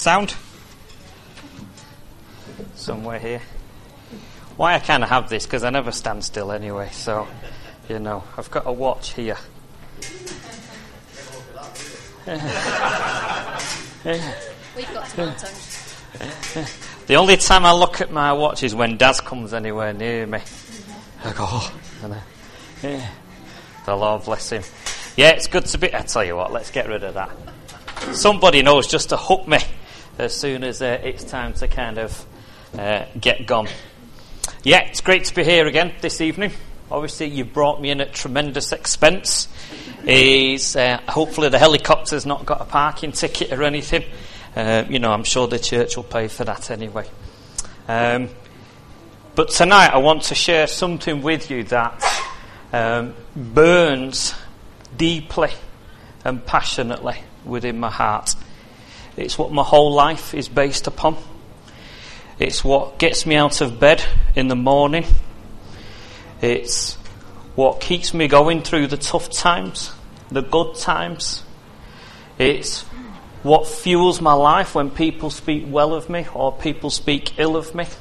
Sound? Somewhere here. Why I kind of have this, because I never stand still anyway, so, you know, I've got a watch here. We've got tomatoes. The only time I look at my watch is when Daz comes anywhere near me. I go, oh, and the Lord bless him. Yeah, it's good to be... I tell you what, let's get rid of that. Somebody knows just to hook me as soon as it's time to kind of get gone. Yeah, it's great to be here again this evening. Obviously, you've brought me in at tremendous expense. Hopefully the helicopter's not got a parking ticket or anything. I'm sure the church will pay for that anyway. But tonight I want to share something with you that burns deeply and passionately within my heart. It's what my whole life is based upon. It's what gets me out of bed in the morning. It's what keeps me going through the tough times, the good times. It's what fuels my life when people speak well of me or people speak ill of me.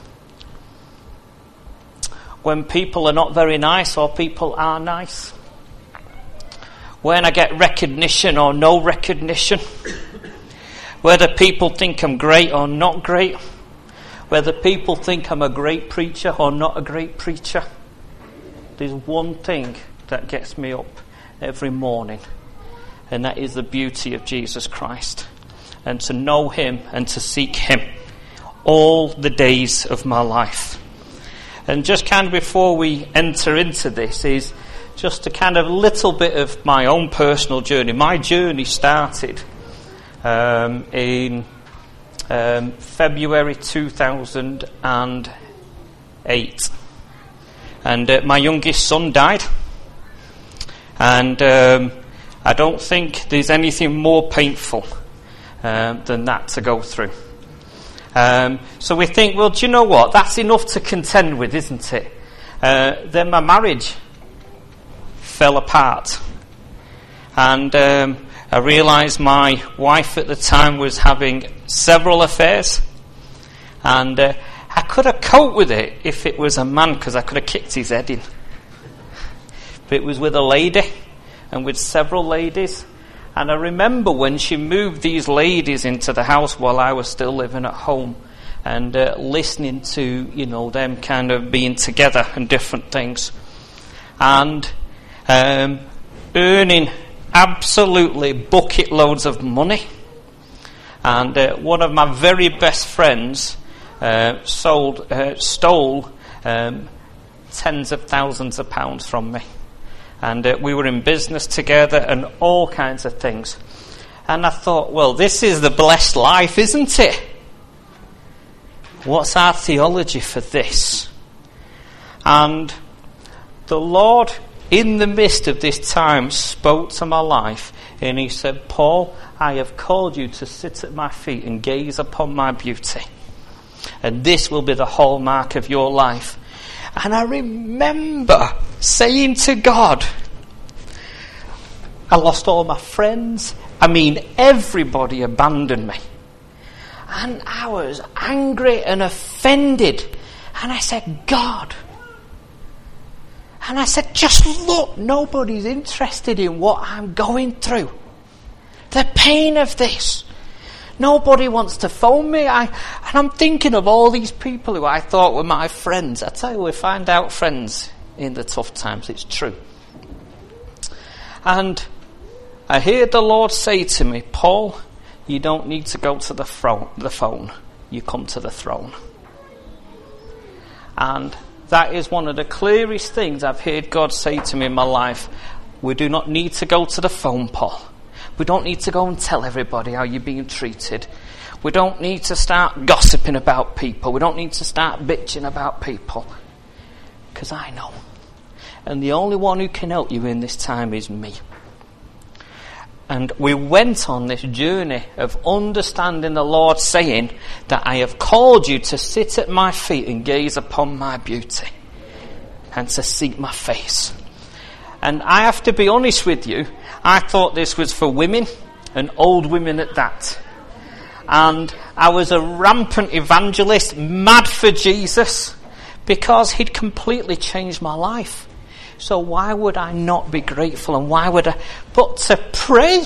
When people are not very nice or people are nice. When I get recognition or no recognition. Whether people think I'm great or not great. Whether people think I'm a great preacher or not a great preacher. There's one thing that gets me up every morning, and that is the beauty of Jesus Christ, and to know him and to seek him all the days of my life. And just kind of before we enter into this is just a kind of little bit of my own personal journey. My journey started in February 2008. And my youngest son died. And I don't think there's anything more painful than that to go through. So we think, well, do you know what? That's enough to contend with, isn't it? Then my marriage fell apart. And I realised my wife at the time was having several affairs. And I could have coped with it if it was a man, because I could have kicked his head in. But it was with a lady, and with several ladies. And I remember when she moved these ladies into the house while I was still living at home, and listening to, them kind of being together and different things. And earning absolutely bucket loads of money. And one of my very best friends stole tens of thousands of pounds from me. And we were in business together and all kinds of things. And I thought, well, this is the blessed life, isn't it? What's our theology for this? And the Lord, in the midst of this time, spoke to my life. And he said, Paul, I have called you to sit at my feet and gaze upon my beauty. And this will be the hallmark of your life. And I remember saying to God, I lost all my friends. Everybody abandoned me. And I was angry and offended. And I said, God. And I said, just look, nobody's interested in what I'm going through. The pain of this. Nobody wants to phone me. And I'm thinking of all these people who I thought were my friends. I tell you, we find out friends in the tough times. It's true. And I heard the Lord say to me, Paul, you don't need to go to the phone. You come to the throne. And that is one of the clearest things I've heard God say to me in my life. We do not need to go to the phone, Paul. We don't need to go and tell everybody how you're being treated. We don't need to start gossiping about people. We don't need to start bitching about people. Because I know. And the only one who can help you in this time is me. And we went on this journey of understanding the Lord saying that I have called you to sit at my feet and gaze upon my beauty. And to seek my face. And I have to be honest with you, I thought this was for women, and old women at that. And I was a rampant evangelist, mad for Jesus, because he'd completely changed my life. So why would I not be grateful, and why would I? But to pray,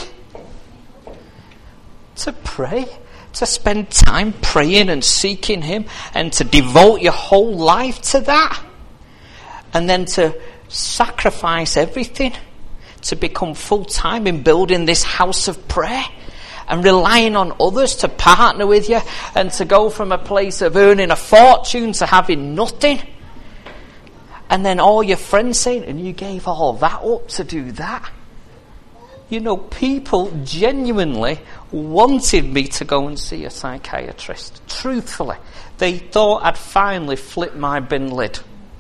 to spend time praying and seeking him, and to devote your whole life to that, and then to sacrifice everything to become full-time in building this house of prayer and relying on others to partner with you, and to go from a place of earning a fortune to having nothing. And then all your friends saying, and you gave all that up to do that. You know, people genuinely wanted me to go and see a psychiatrist. Truthfully, they thought I'd finally flipped my bin lid.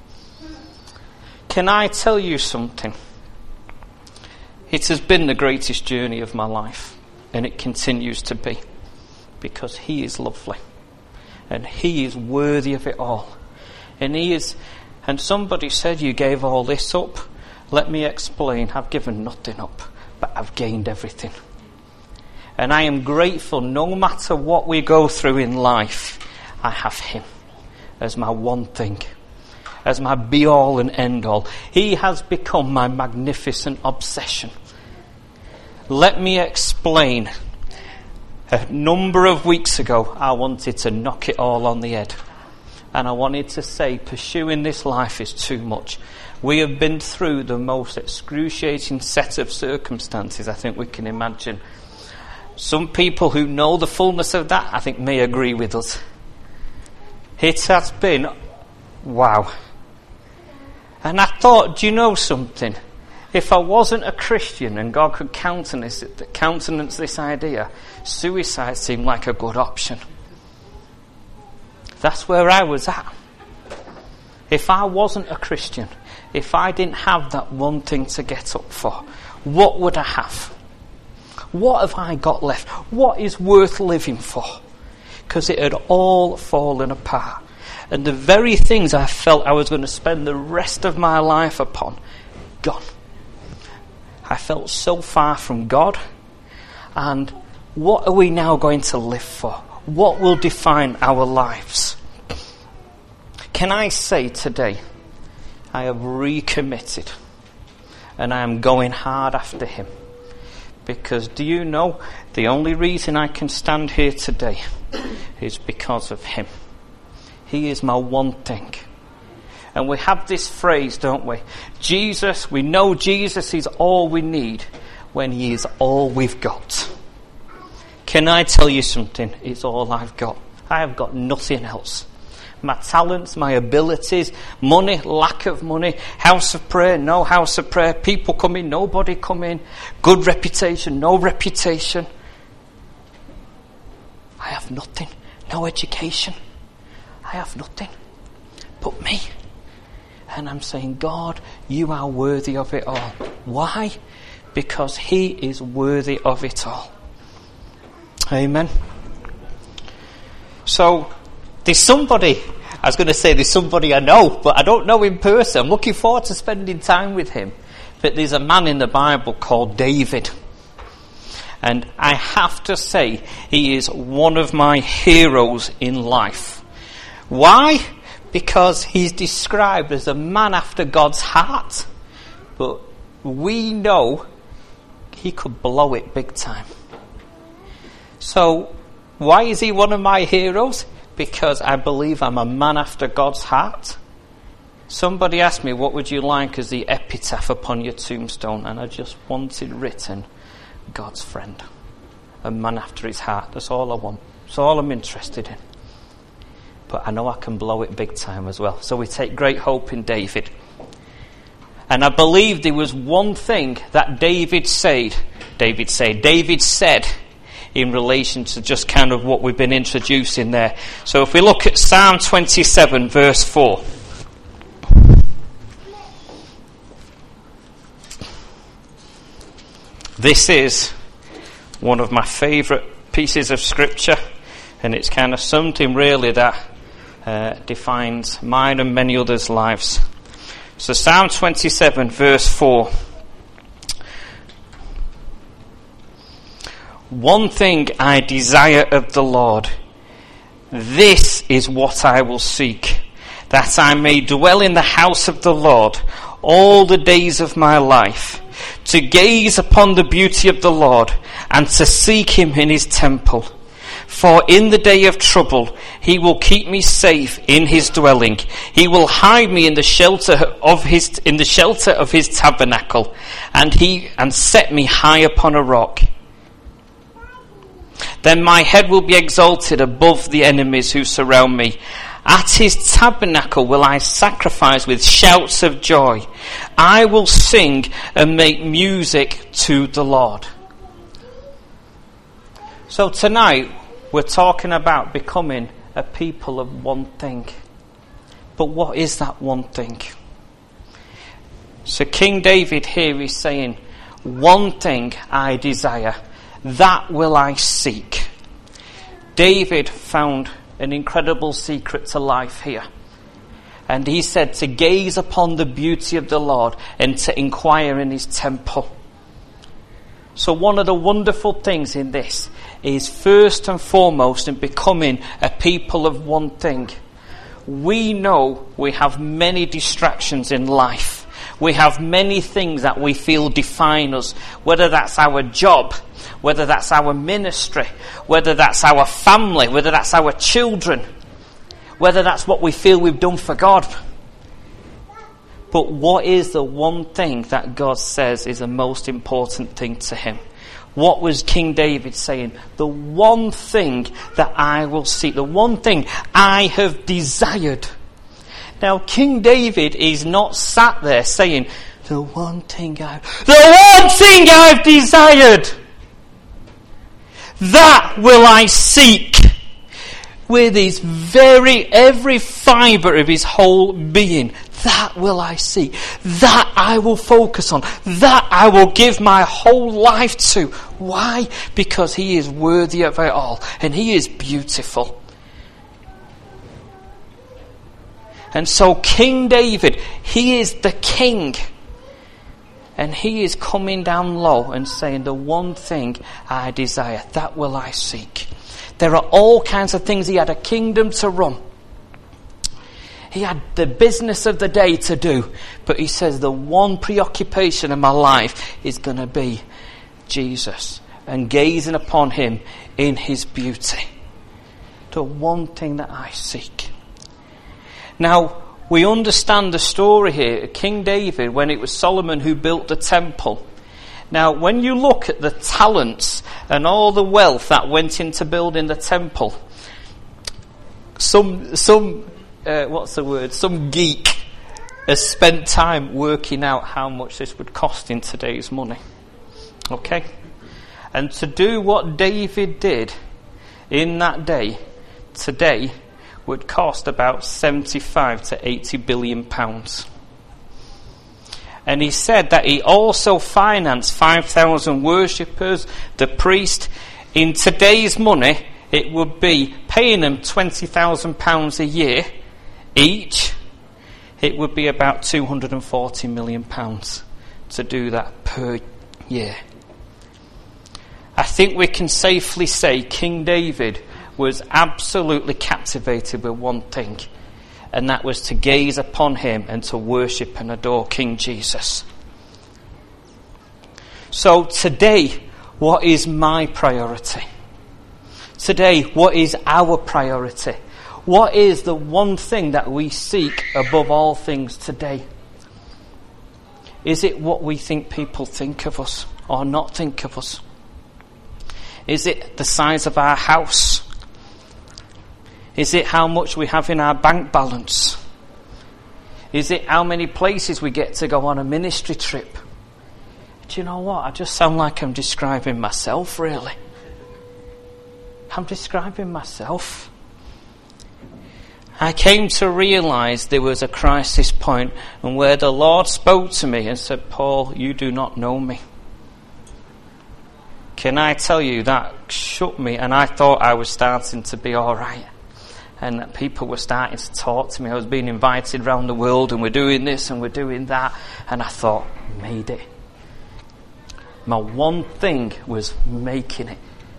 Can I tell you something? It has been the greatest journey of my life, and it continues to be, because he is lovely, and he is worthy of it all. And somebody said, you gave all this up. Let me explain. I've given nothing up, but I've gained everything. And I am grateful, no matter what we go through in life, I have him as my one thing, as my be-all and end-all. He has become my magnificent obsession. Let me explain. A number of weeks ago, I wanted to knock it all on the head. And I wanted to say, pursuing this life is too much. We have been through the most excruciating set of circumstances I think we can imagine. Some people who know the fullness of that, I think, may agree with us. It has been, wow. And I thought, do you know something? If I wasn't a Christian and God could countenance this idea, suicide seemed like a good option. That's where I was at. If I wasn't a Christian, if I didn't have that one thing to get up for, what would I have? What have I got left? What is worth living for? Because it had all fallen apart. And the very things I felt I was going to spend the rest of my life upon, gone. I felt so far from God. And what are we now going to live for? What will define our lives? Can I say today, I have recommitted, and I am going hard after him. Because do you know, the only reason I can stand here today is because of him. He is my one thing. And we have this phrase, don't we? Jesus, we know Jesus is all we need when he is all we've got. Can I tell you something? It's all I've got. I have got nothing else. My talents, my abilities, money, lack of money, house of prayer, no house of prayer, people come in, nobody come in, good reputation, no reputation. I have nothing, no education. I have nothing but me. And I'm saying, God, you are worthy of it all. Why? Because he is worthy of it all. Amen. So, there's somebody I know, but I don't know in person. I'm looking forward to spending time with him. But there's a man in the Bible called David. And I have to say, he is one of my heroes in life. Why? Because he's described as a man after God's heart. But we know he could blow it big time. So, why is he one of my heroes? Because I believe I'm a man after God's heart. Somebody asked me, what would you like as the epitaph upon your tombstone? And I just wanted written, God's friend. A man after his heart. That's all I want. That's all I'm interested in. But I know I can blow it big time as well. So we take great hope in David. And I believe there was one thing that David said in relation to just kind of what we've been introducing there. So if we look at Psalm 27 verse 4. This is one of my favourite pieces of scripture, and it's kind of something really that defines mine and many others' lives. So Psalm 27 verse 4. One thing I desire of the Lord, this is what I will seek, that I may dwell in the house of the Lord all the days of my life, to gaze upon the beauty of the Lord and to seek him in his temple. For in the day of trouble he will keep me safe in his dwelling. He will hide me in the shelter of his tabernacle, and set me high upon a rock. Then my head will be exalted above the enemies who surround me. At his tabernacle will I sacrifice with shouts of joy. I will sing and make music to the Lord. So tonight we're talking about becoming a people of one thing. But what is that one thing? So King David here is saying, one thing I desire, that will I seek. David found an incredible secret to life here. And he said to gaze upon the beauty of the Lord and to inquire in his temple. So one of the wonderful things in this is first and foremost in becoming a people of one thing. We know we have many distractions in life. We have many things that we feel define us, whether that's our job, whether that's our ministry, whether that's our family, whether that's our children, whether that's what we feel we've done for God. But what is the one thing that God says is the most important thing to him? What was King David saying? The one thing that I will seek, the one thing I have desired. Now, King David is not sat there saying, the one thing I've desired, that will I seek. With his every fibre of his whole being, that will I seek. That I will focus on. That I will give my whole life to. Why? Because he is worthy of it all. And he is beautiful. And so King David, he is the king. And he is coming down low and saying, the one thing I desire, that will I seek. There are all kinds of things. He had a kingdom to run. He had the business of the day to do. But he says the one preoccupation of my life is going to be Jesus and gazing upon him in his beauty. The one thing that I seek. Now, we understand the story here. King David, when it was Solomon who built the temple. Now, when you look at the talents and all the wealth that went into building the temple, some geek has spent time working out how much this would cost in today's money. Okay? And to do what David did in that day, today, would cost about 75 to 80 billion pounds. And he said that he also financed 5,000 worshippers, the priest. In today's money, it would be paying them £20,000 a year each. It would be about £240 million to do that per year. I think we can safely say King David was absolutely captivated with one thing. And that was to gaze upon him and to worship and adore King Jesus. So today, what is my priority? Today, what is our priority? What is the one thing that we seek above all things today? Is it what we think people think of us or not think of us? Is it the size of our house? Is it how much we have in our bank balance? Is it how many places we get to go on a ministry trip? Do you know what? I just sound like I'm describing myself, really. I'm describing myself. I came to realise there was a crisis point, and where the Lord spoke to me and said, Paul, you do not know me. Can I tell you, that shook me, and I thought I was starting to be all right. And that people were starting to talk to me. I was being invited around the world, and we're doing this and we're doing that. And I thought, made it. My one thing was making it.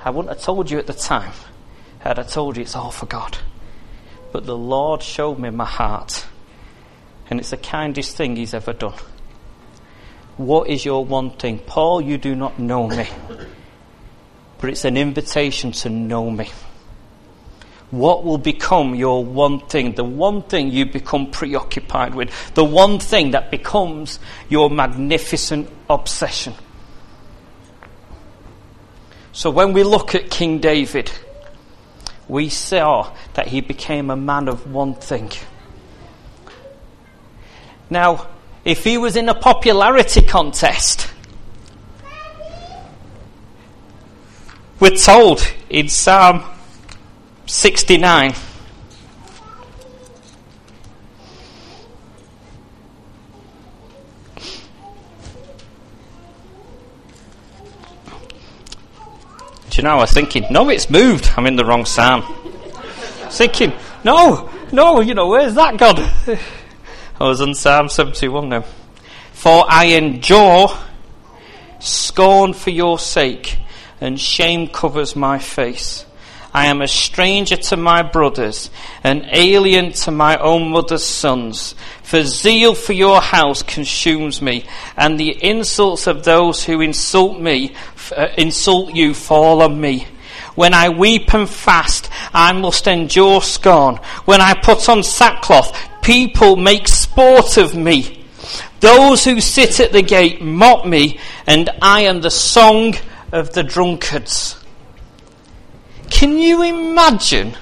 I wouldn't have told you at the time had I told you it's all for God. But the Lord showed me my heart, and it's the kindest thing he's ever done. What is your one thing? Paul, you do not know me, but it's an invitation to know me. What will become your one thing? The one thing you become preoccupied with. The one thing that becomes your magnificent obsession. So when we look at King David, we saw that he became a man of one thing. Now, if he was in a popularity contest, we're told in Psalm 69, do you know, I was thinking, no, it's moved. I'm in the wrong psalm. I was thinking, no, where's that gone? I was on Psalm 71 now. For I endure scorn for your sake, and shame covers my face. I am a stranger to my brothers, an alien to my own mother's sons. For zeal for your house consumes me, and the insults of those who insult you fall on me. When I weep and fast, I must endure scorn. When I put on sackcloth, people make sport of me. Those who sit at the gate mock me, and I am the song of the drunkards. Can you imagine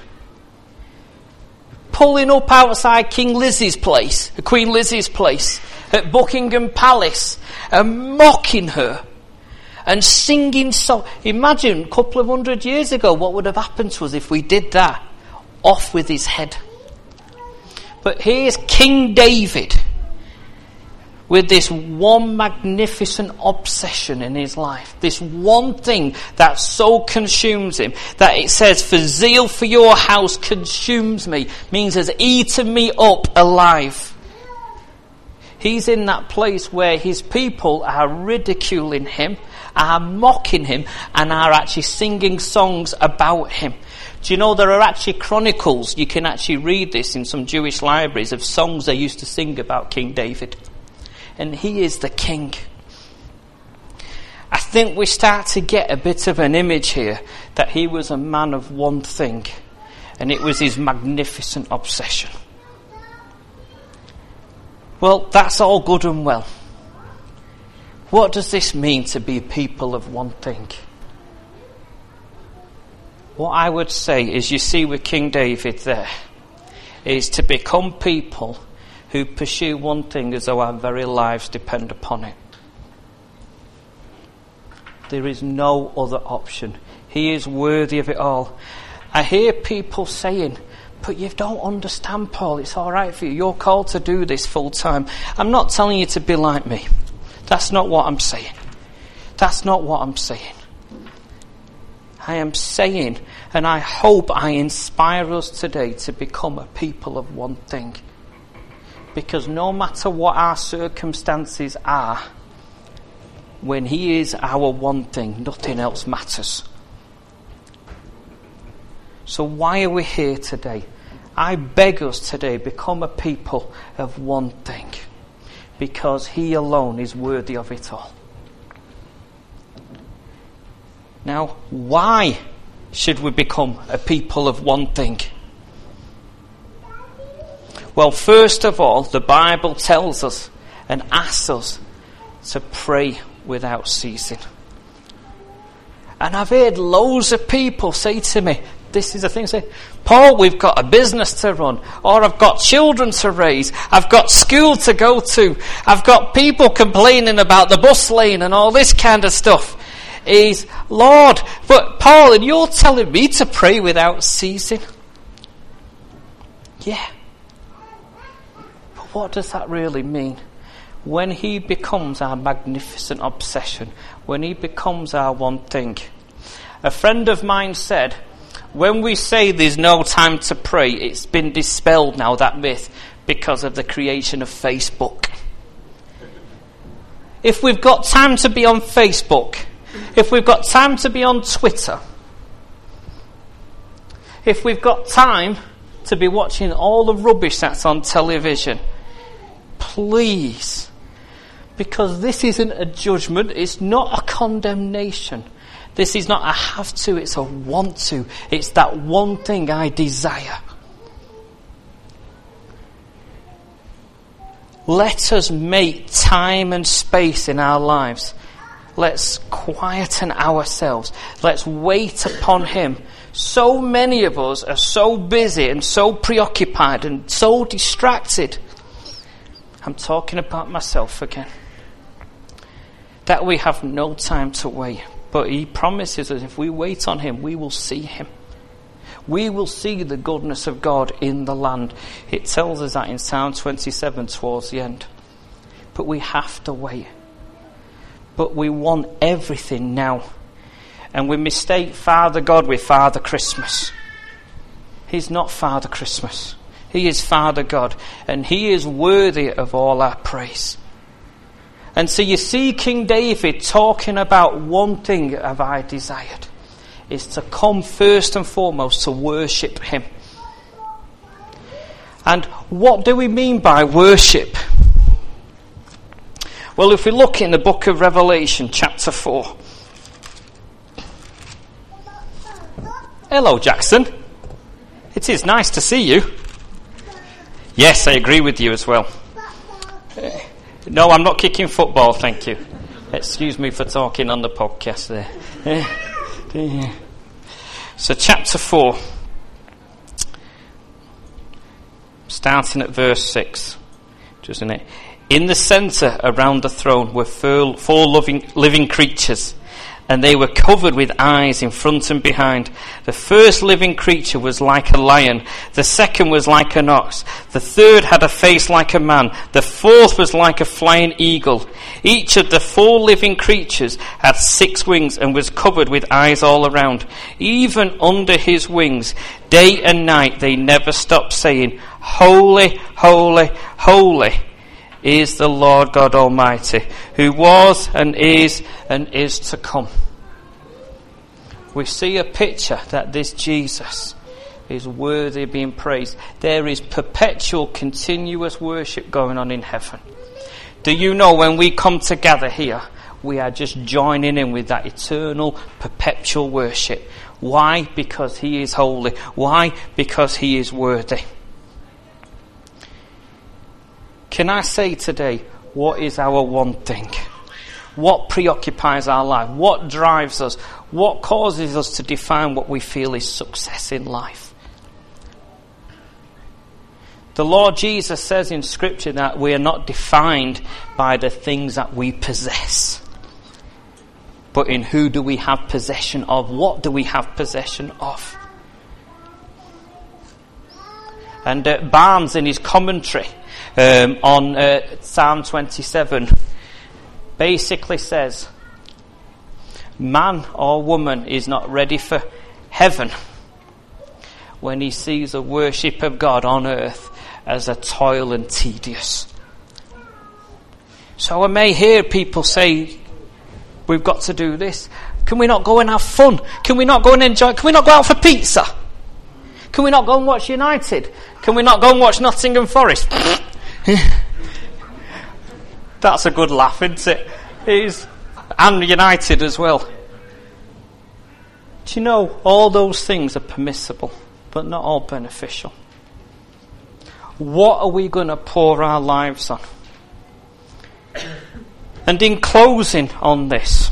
pulling up outside Queen Lizzie's place at Buckingham Palace and mocking her and singing songs? Imagine a couple of 100 years ago what would have happened to us if we did that. Off with his head. But here's King David with this one magnificent obsession in his life. This one thing that so consumes him that it says, for zeal for your house consumes me, means has eaten me up alive. He's in that place where his people are ridiculing him, are mocking him, and are actually singing songs about him. Do you know there are actually chronicles, you can actually read this in some Jewish libraries, of songs they used to sing about King David. And he is the king. I think we start to get a bit of an image here that he was a man of one thing, and it was his magnificent obsession. Well, that's all good and well. What does this mean to be people of one thing? What I would say is, you see with King David there, is to become people who pursue one thing as though our very lives depend upon it. There is no other option. He is worthy of it all. I hear people saying, but you don't understand, Paul, it's all right for you. You're called to do this full time. I'm not telling you to be like me. That's not what I'm saying. That's not what I'm saying. I am saying, and I hope I inspire us today to become a people of one thing. Because no matter what our circumstances are, when he is our one thing, nothing else matters. So why are we here today? I beg us today, become a people of one thing. Because he alone is worthy of it all. Now, why should we become a people of one thing? Well, first of all, the Bible tells us and asks us to pray without ceasing. And I've heard loads of people say to me, this is the thing, say, Paul, we've got a business to run, or I've got children to raise, I've got school to go to, I've got people complaining about the bus lane and all this kind of stuff. Is, Lord, but Paul, and you're telling me to pray without ceasing? Yeah. But what does that really mean? When he becomes our magnificent obsession, when he becomes our one thing. A friend of mine said, when we say there's no time to pray, it's been dispelled now, that myth, because of the creation of Facebook. If we've got time to be on Facebook, if we've got time to be on Twitter, if we've got time to be watching all the rubbish that's on television, please, because this isn't a judgment, it's not a condemnation. This is not a have to, it's a want to. It's that one thing I desire. Let us make time and space in our lives. Let's quieten ourselves. Let's wait upon Him. So many of us are so busy and so preoccupied and so distracted. I'm talking about myself again. That we have no time to wait. But He promises us if we wait on Him, we will see Him. We will see the goodness of God in the land. It tells us that in Psalm 27 towards the end. But we have to wait. But we want everything now. And we mistake Father God with Father Christmas. He's not Father Christmas. He is Father God. And He is worthy of all our praise. And so you see King David talking about one thing have I desired. Is to come first and foremost to worship Him. And what do we mean by worship? Well, if we look in the book of Revelation, chapter 4. Hello, Jackson. It is nice to see you. Yes, I agree with you as well. No, I'm not kicking football, thank you. Excuse me for talking on the podcast there. So chapter 4, starting at verse 6, isn't it? In the centre around the throne were four living creatures, and they were covered with eyes in front and behind. The first living creature was like a lion, the second was like an ox, the third had a face like a man, the fourth was like a flying eagle. Each of the four living creatures had 6 wings and was covered with eyes all around. Even under his wings, day and night they never stopped saying, Holy, holy, holy is the Lord God Almighty, who was and is to come. We see a picture that this Jesus is worthy of being praised. There is perpetual, continuous worship going on in heaven. Do you know when we come together here, we are just joining in with that eternal, perpetual worship. Why? Because He is holy. Why? Because He is worthy. Can I say today, what is our one thing? What preoccupies our life? What drives us? What causes us to define what we feel is success in life? The Lord Jesus says in Scripture that we are not defined by the things that we possess. But in who do we have possession of? What do we have possession of? And Barnes in his commentary on Psalm 27 basically says, man or woman is not ready for heaven when he sees the worship of God on earth as a toil and tedious. So I may hear people say, we've got to do this. Can we not go and have fun? Can we not go and enjoy? Can we not go out for pizza? Can we not go and watch United? Can we not go and watch Nottingham Forest? That's a good laugh, isn't it? And United as well. Do you know, all those things are permissible, but not all beneficial. What are we going to pour our lives on? And in closing on this,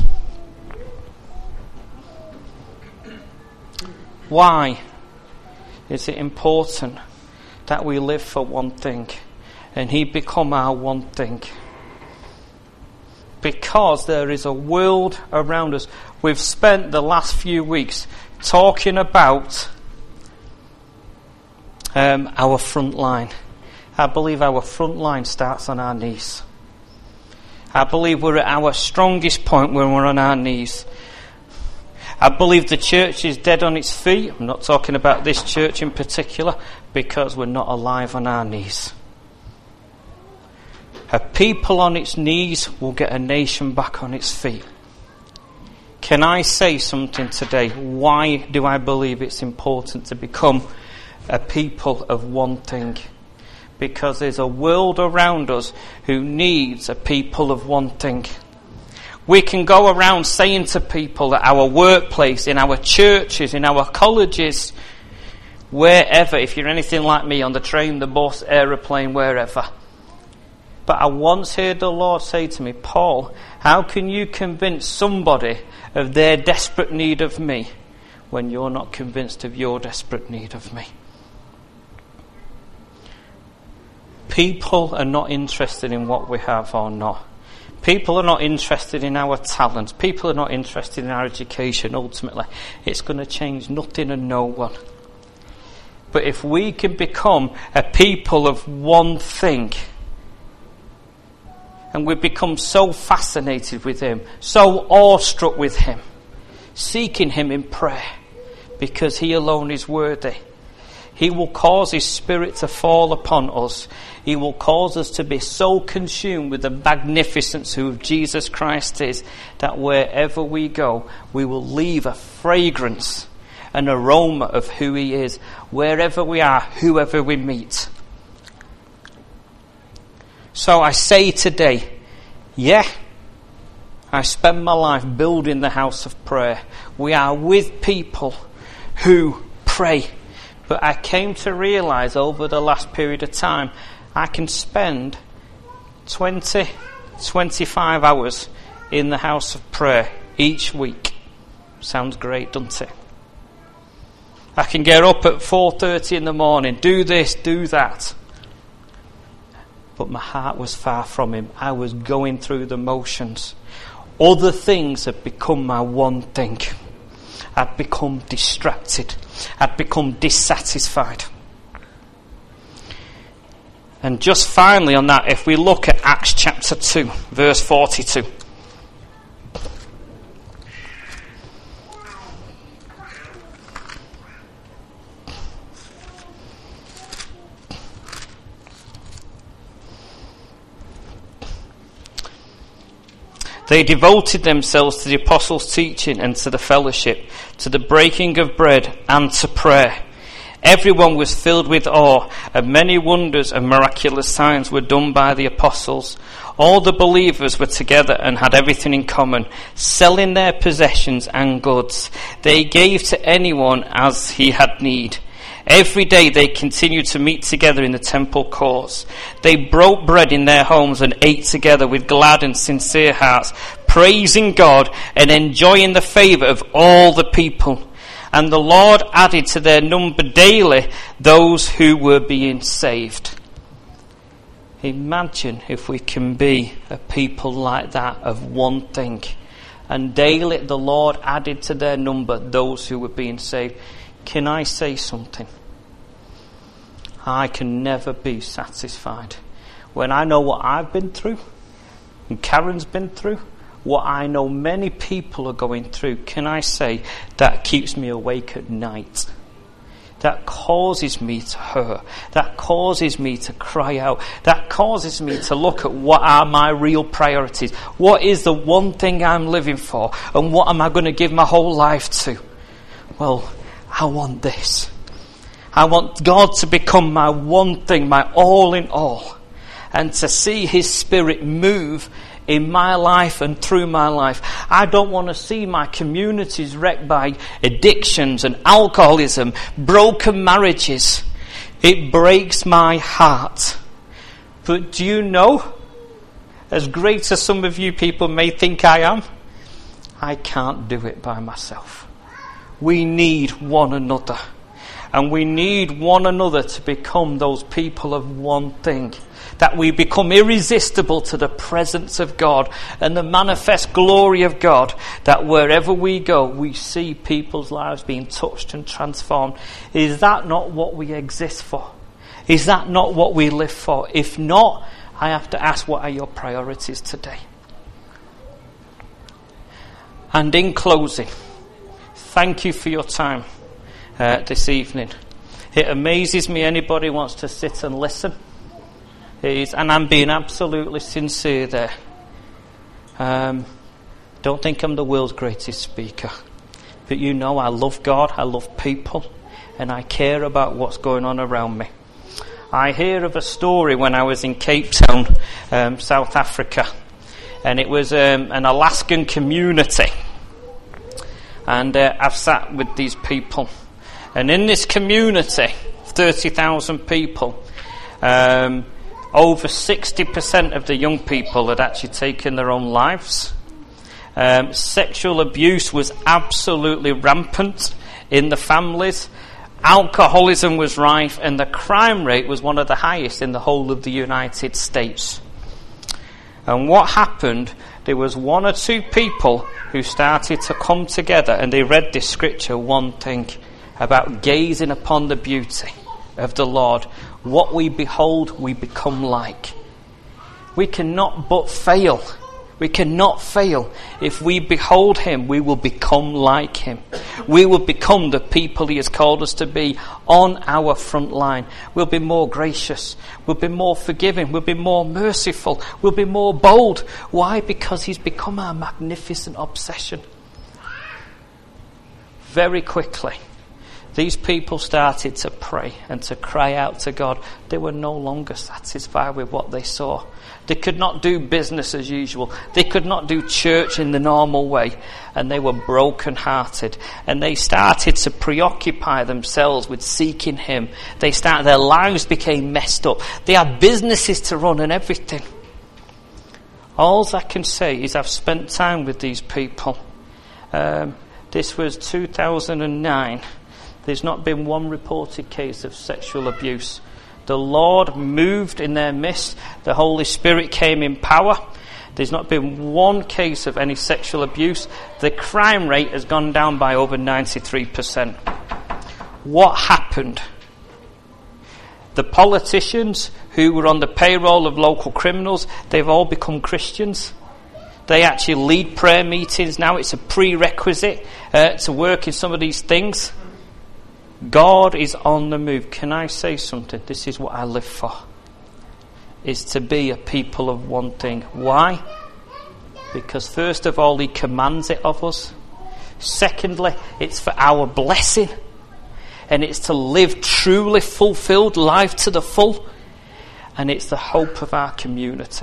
why is it important that we live for one thing and He become our one thing? Because there is a world around us. We've spent the last few weeks talking about our front line. I believe our front line starts on our knees. I believe we're at our strongest point when we're on our knees. I believe the church is dead on its feet. I'm not talking about this church in particular, because we're not alive on our knees. A people on its knees will get a nation back on its feet. Can I say something today? Why do I believe it's important to become a people of one thing? Because there's a world around us who needs a people of one thing. We can go around saying to people at our workplace, in our churches, in our colleges, wherever, if you're anything like me, on the train, the bus, aeroplane, wherever. But I once heard the Lord say to me, Paul, how can you convince somebody of their desperate need of me when you're not convinced of your desperate need of me? People are not interested in what we have or not. People are not interested in our talents. People are not interested in our education, ultimately. It's going to change nothing and no one. But if we can become a people of one thing, and we become so fascinated with him, so awestruck with him, seeking him in prayer, because he alone is worthy, he will cause his Spirit to fall upon us. He will cause us to be so consumed with the magnificence who Jesus Christ is, that wherever we go, we will leave a fragrance, an aroma of who he is, wherever we are, whoever we meet. So I say today, I spend my life building the house of prayer. We are with people who pray. But I came to realise over the last period of time, I can spend 20, 25 hours in the house of prayer each week. Sounds great, doesn't it? I can get up at 4:30 in the morning, do this, do that. But my heart was far from him. I was going through the motions. Other things had become my one thing. I'd become distracted. I'd become dissatisfied. And just finally on that, if we look at Acts chapter 2, verse 42. They devoted themselves to the apostles' teaching and to the fellowship, to the breaking of bread and to prayer. Everyone was filled with awe, and many wonders and miraculous signs were done by the apostles. All the believers were together and had everything in common, selling their possessions and goods. They gave to anyone as he had need. Every day they continued to meet together in the temple courts. They broke bread in their homes and ate together with glad and sincere hearts, praising God and enjoying the favour of all the people. And the Lord added to their number daily those who were being saved. Imagine if we can be a people like that, of one thing. And daily the Lord added to their number those who were being saved. Can I say something? I can never be satisfied. When I know what I've been through, and Karen's been through, what I know many people are going through, can I say that keeps me awake at night? That causes me to hurt. That causes me to cry out. That causes me to look at what are my real priorities. What is the one thing I'm living for? And what am I going to give my whole life to? Well, I want this. I want God to become my one thing, my all in all. And to see his Spirit move in my life and through my life. I don't want to see my communities wrecked by addictions and alcoholism, broken marriages. It breaks my heart. But do you know, as great as some of you people may think I am, I can't do it by myself. We need one another. And we need one another to become those people of one thing. That we become irresistible to the presence of God and the manifest glory of God. That wherever we go, we see people's lives being touched and transformed. Is that not what we exist for? Is that not what we live for? If not, I have to ask, what are your priorities today? And in closing, thank you for your time this evening. It amazes me anybody wants to sit and listen. And I'm being absolutely sincere there. Don't think I'm the world's greatest speaker. But you know I love God, I love people, and I care about what's going on around me. I hear of a story when I was in Cape Town, South Africa, and it was an Alaskan community. And I've sat with these people. And in this community, 30,000 people, over 60% of the young people had actually taken their own lives. Sexual abuse was absolutely rampant in the families. Alcoholism was rife, and the crime rate was one of the highest in the whole of the United States. And what happened, there was one or two people who started to come together, and they read this scripture, one thing, about gazing upon the beauty of the Lord. What we behold, we become like. We cannot but fail. We cannot fail. If we behold him, we will become like him. We will become the people he has called us to be on our front line. We'll be more gracious. We'll be more forgiving. We'll be more merciful. We'll be more bold. Why? Because he's become our magnificent obsession. Very quickly, these people started to pray and to cry out to God. They were no longer satisfied with what they saw. They could not do business as usual. They could not do church in the normal way. And they were broken-hearted. And they started to preoccupy themselves with seeking him. Their lives became messed up. They had businesses to run and everything. All I can say is I've spent time with these people. This was 2009. There's not been one reported case of sexual abuse. The Lord moved in their midst. The Holy Spirit came in power. There's not been one case of any sexual abuse. The crime rate has gone down by over 93%. What happened? The politicians who were on the payroll of local criminals, they've all become Christians. They actually lead prayer meetings now. It's a prerequisite to work in some of these things. God is on the move. Can I say something? This is what I live for. Is to be a people of one thing. Why? Because first of all, he commands it of us. Secondly, it's for our blessing. And it's to live truly fulfilled life to the full. And it's the hope of our community.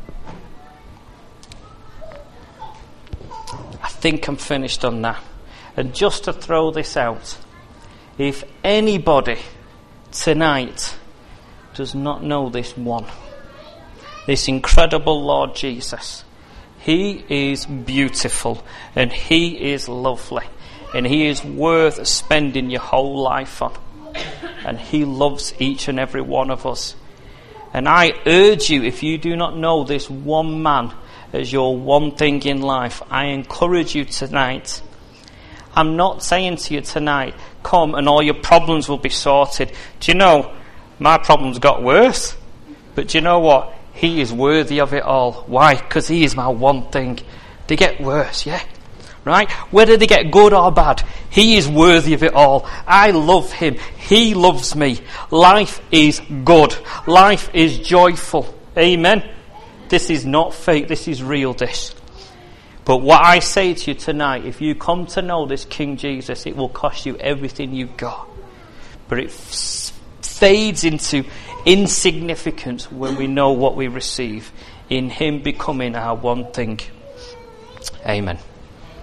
I think I'm finished on that. And just to throw this out, if anybody tonight does not know this one, this incredible Lord Jesus, he is beautiful and he is lovely and he is worth spending your whole life on. And he loves each and every one of us. And I urge you, if you do not know this one man as your one thing in life, I encourage you tonight. I'm not saying to you tonight, come and all your problems will be sorted. Do you know, my problems got worse. But do you know what? He is worthy of it all. Why? Because he is my one thing. They get worse, yeah? Right? Whether they get good or bad, he is worthy of it all. I love him. He loves me. Life is good. Life is joyful. Amen? This is not fake. This is real, this. But what I say to you tonight, if you come to know this King Jesus, it will cost you everything you've got. But it fades into insignificance when we know what we receive in him becoming our one thing. Amen.